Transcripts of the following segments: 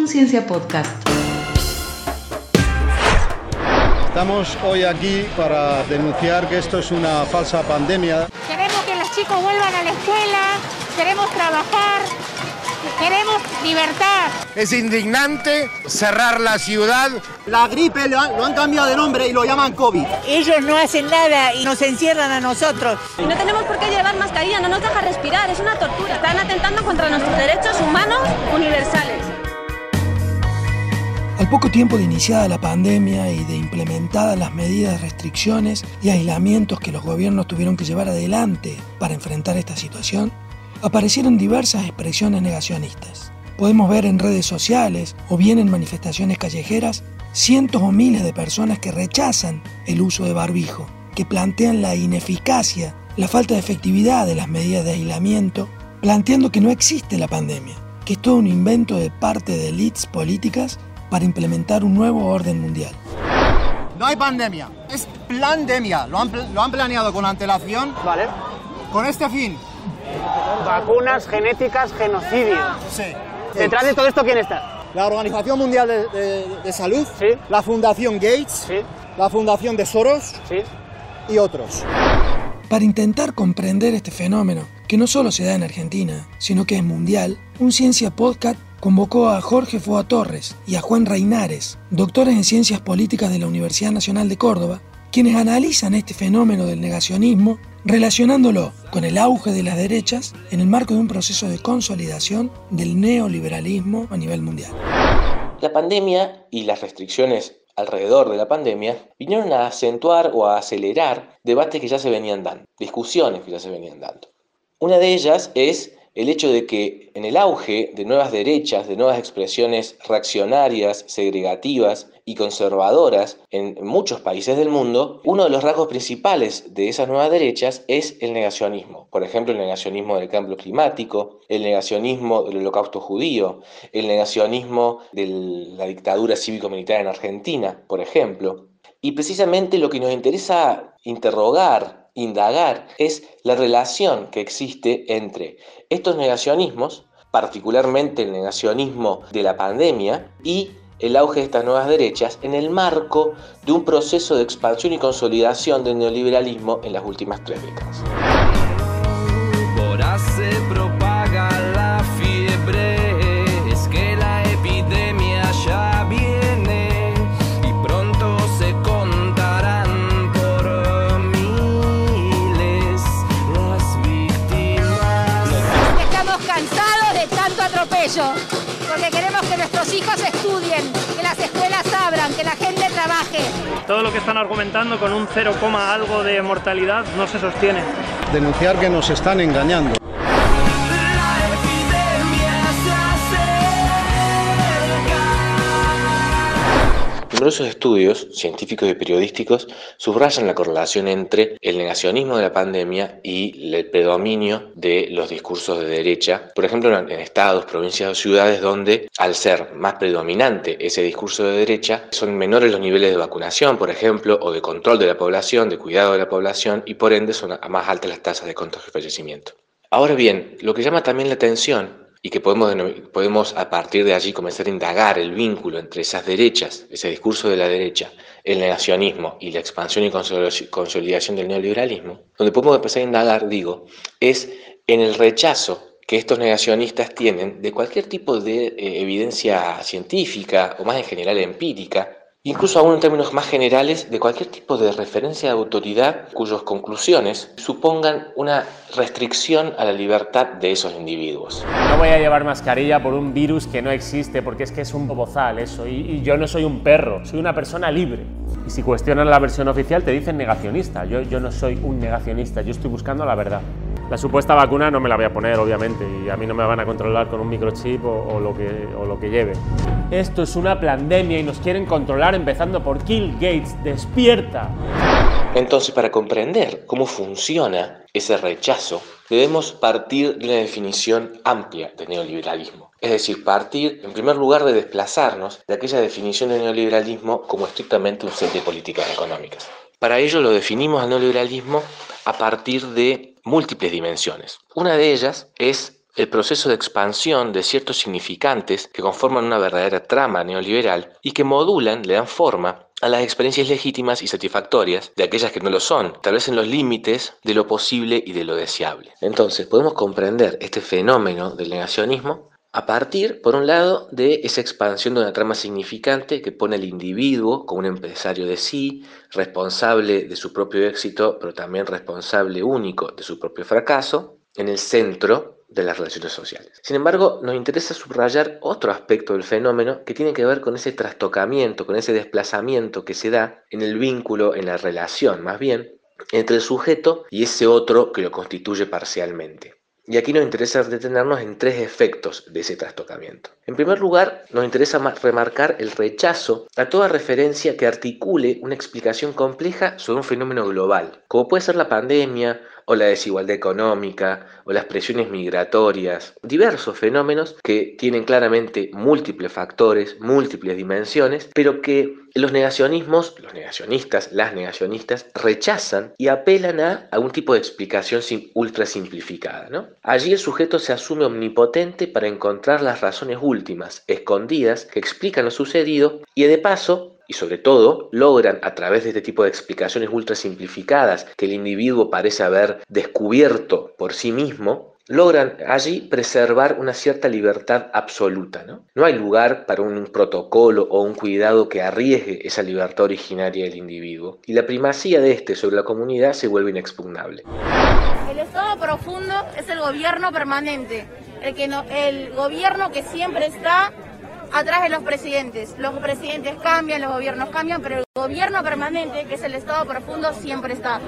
un Ciencia Podcast. Estamos hoy aquí para denunciar que esto es una falsa pandemia. Queremos que los chicos vuelvan a la escuela, queremos trabajar, queremos libertad. Es indignante cerrar la ciudad. La gripe lo han cambiado de nombre y lo llaman COVID. Ellos no hacen nada y nos encierran a nosotros. Y no tenemos por qué llevar mascarilla, no nos deja respirar, es una tortura. Están atentando contra nuestros derechos humanos universales. Al poco tiempo de iniciada la pandemia y de implementadas las medidas de restricciones y aislamientos que los gobiernos tuvieron que llevar adelante para enfrentar esta situación, aparecieron diversas expresiones negacionistas. Podemos ver en redes sociales o bien en manifestaciones callejeras cientos o miles de personas que rechazan el uso de barbijo, que plantean la ineficacia, la falta de efectividad de las medidas de aislamiento, planteando que no existe la pandemia, que es todo un invento de parte de élites políticas para implementar un nuevo orden mundial. No hay pandemia, es plandemia. Lo han planeado con antelación. Vale. Con este fin. Vacunas genéticas genocidio. Sí. ¿Detrás de todo esto quién está? La Organización Mundial de Salud, sí. La Fundación Gates, sí. La Fundación de Soros, sí. Y otros. Para intentar comprender este fenómeno, que no solo se da en Argentina, sino que es mundial, un Ciencia Podcast convocó a Jorge Foa Torres y a Juan Reinares, doctores en Ciencias Políticas de la Universidad Nacional de Córdoba, quienes analizan este fenómeno del negacionismo relacionándolo con el auge de las derechas en el marco de un proceso de consolidación del neoliberalismo a nivel mundial. La pandemia y las restricciones alrededor de la pandemia vinieron a acentuar o a acelerar debates que ya se venían dando, discusiones que ya se venían dando. Una de ellas es el hecho de que en el auge de nuevas derechas, de nuevas expresiones reaccionarias, segregativas y conservadoras en muchos países del mundo, uno de los rasgos principales de esas nuevas derechas es el negacionismo. Por ejemplo, el negacionismo del cambio climático, el negacionismo del holocausto judío, el negacionismo de la dictadura cívico-militar en Argentina, por ejemplo. Y precisamente lo que nos interesa indagar es la relación que existe entre estos negacionismos, particularmente el negacionismo de la pandemia y el auge de estas nuevas derechas en el marco de un proceso de expansión y consolidación del neoliberalismo en las últimas 3 décadas. Ahora se propaga la fiebre, es que la epidemia ya viene y pronto se contarán por miles las víctimas. Estamos cansados de tanto atropello, porque queremos que nuestros hijos estudien, que las escuelas abran, que la gente trabaje. Todo lo que están argumentando con un 0, algo de mortalidad no se sostiene. Denunciar que nos están engañando. Numerosos estudios científicos y periodísticos subrayan la correlación entre el negacionismo de la pandemia y el predominio de los discursos de derecha, por ejemplo en estados, provincias o ciudades donde, al ser más predominante ese discurso de derecha, son menores los niveles de vacunación, por ejemplo, o de control de la población, de cuidado de la población, y por ende son más altas las tasas de contagio y fallecimiento. Ahora bien, lo que llama también la atención y que podemos a partir de allí comenzar a indagar el vínculo entre esas derechas, ese discurso de la derecha, el negacionismo y la expansión y consolidación del neoliberalismo, donde podemos empezar a indagar, es en el rechazo que estos negacionistas tienen de cualquier tipo de evidencia científica o más en general empírica, incluso aún en términos más generales de cualquier tipo de referencia de autoridad cuyas conclusiones supongan una restricción a la libertad de esos individuos. No voy a llevar mascarilla por un virus que no existe, porque es que es un bobozal eso, y yo no soy un perro, soy una persona libre. Y si cuestionan la versión oficial te dicen negacionista. Yo no soy un negacionista, yo estoy buscando la verdad. La supuesta vacuna no me la voy a poner, obviamente, y a mí no me van a controlar con un microchip o lo que lleve. Esto es una pandemia y nos quieren controlar empezando por Bill Gates. ¡Despierta! Entonces, para comprender cómo funciona ese rechazo, debemos partir de una definición amplia de neoliberalismo. Es decir, partir, en primer lugar, de desplazarnos de aquella definición de neoliberalismo como estrictamente un set de políticas económicas. Para ello lo definimos al neoliberalismo a partir de múltiples dimensiones. Una de ellas es el proceso de expansión de ciertos significantes que conforman una verdadera trama neoliberal y que modulan, le dan forma a las experiencias legítimas y satisfactorias de aquellas que no lo son, tal vez en los límites de lo posible y de lo deseable. Entonces, podemos comprender este fenómeno del negacionismo a partir, por un lado, de esa expansión de una trama significante que pone al individuo como un empresario de sí, responsable de su propio éxito, pero también responsable único de su propio fracaso, en el centro de las relaciones sociales. Sin embargo, nos interesa subrayar otro aspecto del fenómeno que tiene que ver con ese trastocamiento, con ese desplazamiento que se da en el vínculo, en la relación más bien, entre el sujeto y ese otro que lo constituye parcialmente. Y aquí nos interesa detenernos en tres efectos de ese trastocamiento. En primer lugar, nos interesa remarcar el rechazo a toda referencia que articule una explicación compleja sobre un fenómeno global, como puede ser la pandemia, o la desigualdad económica, o las presiones migratorias, diversos fenómenos que tienen claramente múltiples factores, múltiples dimensiones, pero que los negacionistas, las negacionistas, rechazan y apelan a un tipo de explicación ultra simplificada, ¿no? Allí el sujeto se asume omnipotente para encontrar las razones últimas, escondidas, que explican lo sucedido y de paso, y sobre todo, logran a través de este tipo de explicaciones ultra simplificadas que el individuo parece haber descubierto por sí mismo, logran allí preservar una cierta libertad absoluta, ¿no? No hay lugar para un protocolo o un cuidado que arriesgue esa libertad originaria del individuo, y la primacía de este sobre la comunidad se vuelve inexpugnable. El estado profundo es el gobierno permanente, el gobierno que siempre está atrás de los presidentes. Los presidentes cambian, los gobiernos cambian, pero el gobierno permanente, que es el estado profundo, siempre está.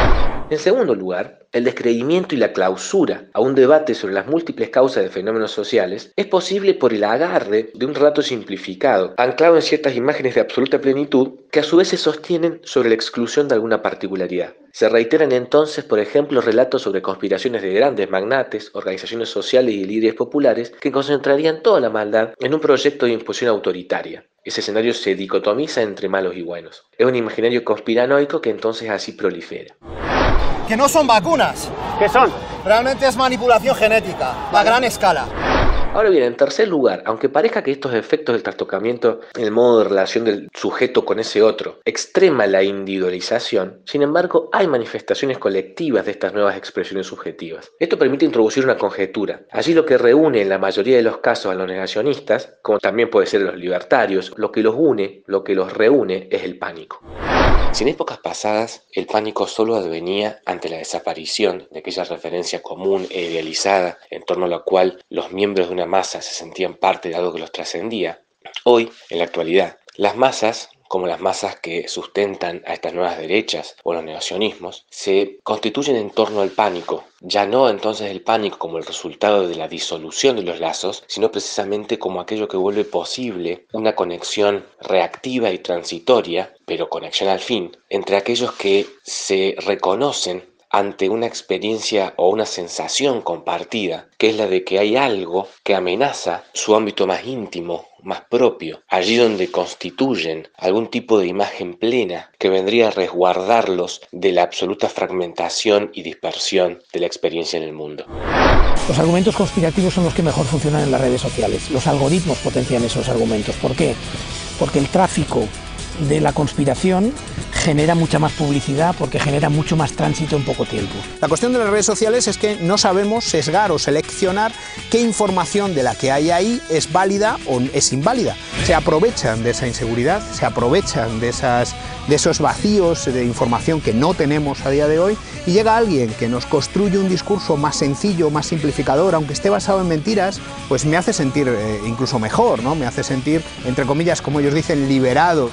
En segundo lugar, el descreimiento y la clausura a un debate sobre las múltiples causas de fenómenos sociales es posible por el agarre de un relato simplificado, anclado en ciertas imágenes de absoluta plenitud, que a su vez se sostienen sobre la exclusión de alguna particularidad. Se reiteran entonces, por ejemplo, relatos sobre conspiraciones de grandes magnates, organizaciones sociales y líderes populares que concentrarían toda la maldad en un proyecto de imposición autoritaria. Ese escenario se dicotomiza entre malos y buenos. Es un imaginario conspiranoico que entonces así prolifera. Que no son vacunas. ¿Qué son? Realmente es manipulación genética, a gran escala. Ahora bien, en tercer lugar, aunque parezca que estos efectos del trastocamiento en el modo de relación del sujeto con ese otro extrema la individualización, sin embargo, hay manifestaciones colectivas de estas nuevas expresiones subjetivas. Esto permite introducir una conjetura. Allí lo que reúne en la mayoría de los casos a los negacionistas, como también puede ser a los libertarios, lo que los une, lo que los reúne es el pánico. Si en épocas pasadas el pánico solo advenía ante la desaparición de aquella referencia común e idealizada en torno a la cual los miembros de una masa se sentían parte de algo que los trascendía, hoy, en la actualidad, las masas, como las masas que sustentan a estas nuevas derechas o los negacionismos, se constituyen en torno al pánico, ya no entonces el pánico como el resultado de la disolución de los lazos, sino precisamente como aquello que vuelve posible una conexión reactiva y transitoria, pero conexión al fin, entre aquellos que se reconocen ante una experiencia o una sensación compartida, que es la de que hay algo que amenaza su ámbito más íntimo, más propio, allí donde constituyen algún tipo de imagen plena que vendría a resguardarlos de la absoluta fragmentación y dispersión de la experiencia en el mundo. Los argumentos conspirativos son los que mejor funcionan en las redes sociales. Los algoritmos potencian esos argumentos. ¿Por qué? Porque el tráfico de la conspiración genera mucha más publicidad, porque genera mucho más tránsito en poco tiempo. La cuestión de las redes sociales es que no sabemos sesgar o seleccionar qué información de la que hay ahí es válida o es inválida. Se aprovechan de esa inseguridad, se aprovechan de esos vacíos de información que no tenemos a día de hoy, y llega alguien que nos construye un discurso más sencillo, más simplificador, aunque esté basado en mentiras, pues me hace sentir incluso mejor, ¿no? Me hace sentir, entre comillas, como ellos dicen, liberado.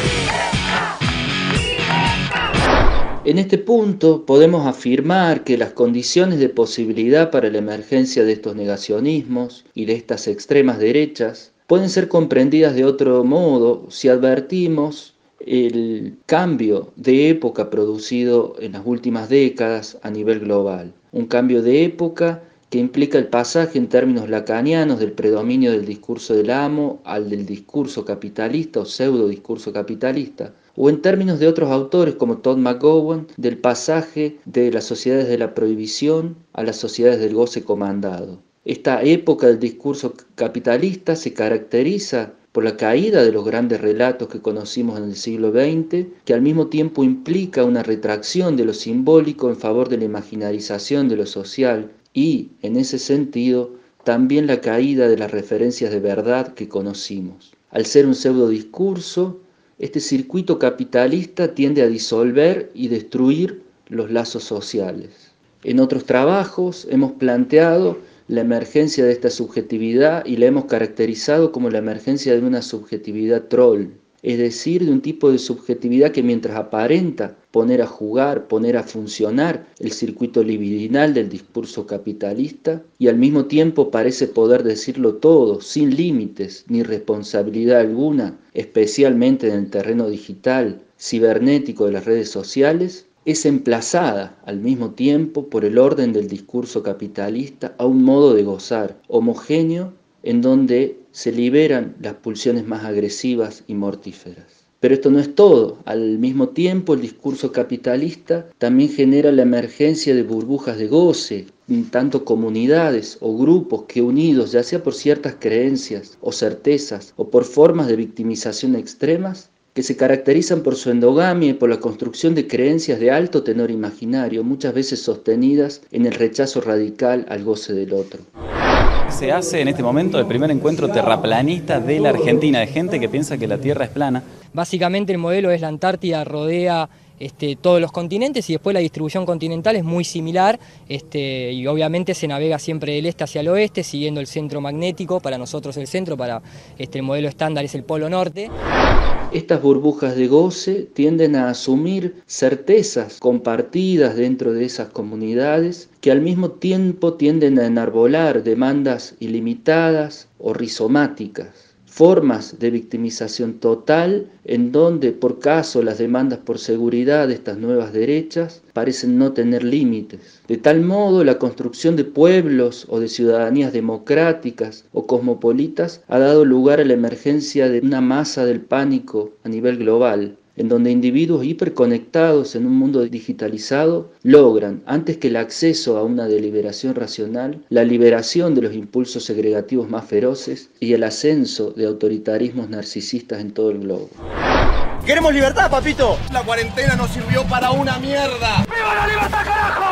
En este punto podemos afirmar que las condiciones de posibilidad para la emergencia de estos negacionismos y de estas extremas derechas pueden ser comprendidas de otro modo si advertimos el cambio de época producido en las últimas décadas a nivel global. Un cambio de época que implica el pasaje en términos lacanianos del predominio del discurso del amo al del discurso capitalista o pseudo discurso capitalista, o en términos de otros autores como Todd McGowan, del pasaje de las sociedades de la prohibición a las sociedades del goce comandado. Esta época del discurso capitalista se caracteriza por la caída de los grandes relatos que conocimos en el siglo XX, que al mismo tiempo implica una retracción de lo simbólico en favor de la imaginarización de lo social y, en ese sentido, también la caída de las referencias de verdad que conocimos. Al ser un pseudodiscurso, este circuito capitalista tiende a disolver y destruir los lazos sociales. En otros trabajos hemos planteado la emergencia de esta subjetividad y la hemos caracterizado como la emergencia de una subjetividad troll, es decir, de un tipo de subjetividad que mientras aparenta poner a jugar, poner a funcionar el circuito libidinal del discurso capitalista y al mismo tiempo parece poder decirlo todo, sin límites ni responsabilidad alguna, especialmente en el terreno digital, cibernético de las redes sociales, es emplazada al mismo tiempo por el orden del discurso capitalista a un modo de gozar homogéneo en donde se liberan las pulsiones más agresivas y mortíferas. Pero esto no es todo. Al mismo tiempo, el discurso capitalista también genera la emergencia de burbujas de goce, tanto comunidades o grupos que unidos, ya sea por ciertas creencias o certezas o por formas de victimización extremas, que se caracterizan por su endogamia y por la construcción de creencias de alto tenor imaginario, muchas veces sostenidas en el rechazo radical al goce del otro. Se hace en este momento el primer encuentro terraplanista de la Argentina, de gente que piensa que la Tierra es plana. Básicamente el modelo es la Antártida rodea todos los continentes y después la distribución continental es muy similar y obviamente se navega siempre del este hacia el oeste siguiendo el centro magnético. Para nosotros el centro, para el modelo estándar es el polo norte. Estas burbujas de goce tienden a asumir certezas compartidas dentro de esas comunidades que al mismo tiempo tienden a enarbolar demandas ilimitadas o rizomáticas. Formas de victimización total en donde por caso las demandas por seguridad de estas nuevas derechas parecen no tener límites. De tal modo la construcción de pueblos o de ciudadanías democráticas o cosmopolitas ha dado lugar a la emergencia de una masa del pánico a nivel global, en donde individuos hiperconectados en un mundo digitalizado logran, antes que el acceso a una deliberación racional, la liberación de los impulsos segregativos más feroces y el ascenso de autoritarismos narcisistas en todo el globo. ¡Queremos libertad, papito! La cuarentena nos sirvió para una mierda. ¡Viva la libertad, carajo!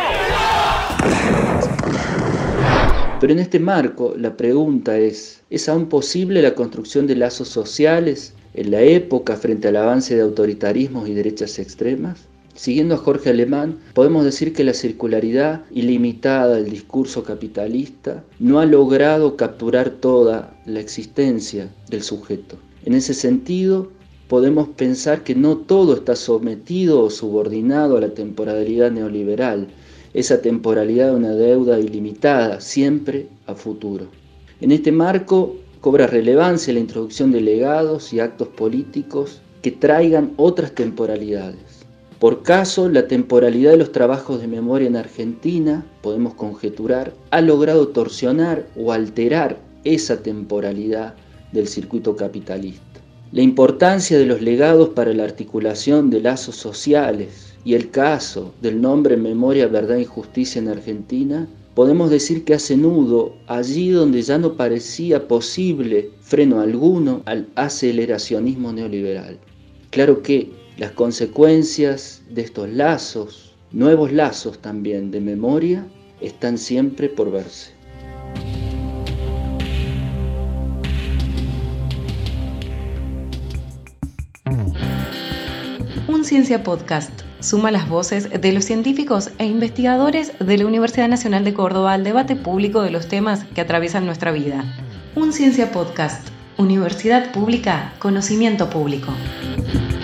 Pero en este marco, la pregunta ¿es aún posible la construcción de lazos sociales en la época frente al avance de autoritarismos y derechas extremas? Siguiendo a Jorge Alemán, podemos decir que la circularidad ilimitada del discurso capitalista no ha logrado capturar toda la existencia del sujeto. En ese sentido, podemos pensar que no todo está sometido o subordinado a la temporalidad neoliberal, esa temporalidad de una deuda ilimitada, siempre a futuro. En este marco, cobra relevancia la introducción de legados y actos políticos que traigan otras temporalidades. Por caso, la temporalidad de los trabajos de memoria en Argentina, podemos conjeturar, ha logrado torsionar o alterar esa temporalidad del circuito capitalista. La importancia de los legados para la articulación de lazos sociales y el caso del nombre Memoria, Verdad y Justicia en Argentina, podemos decir que hace nudo allí donde ya no parecía posible freno alguno al aceleracionismo neoliberal. Claro que las consecuencias de estos lazos, nuevos lazos también de memoria, están siempre por verse. Un Ciencia Podcast suma las voces de los científicos e investigadores de la Universidad Nacional de Córdoba al debate público de los temas que atraviesan nuestra vida. Un Ciencia Podcast. Universidad Pública, conocimiento público.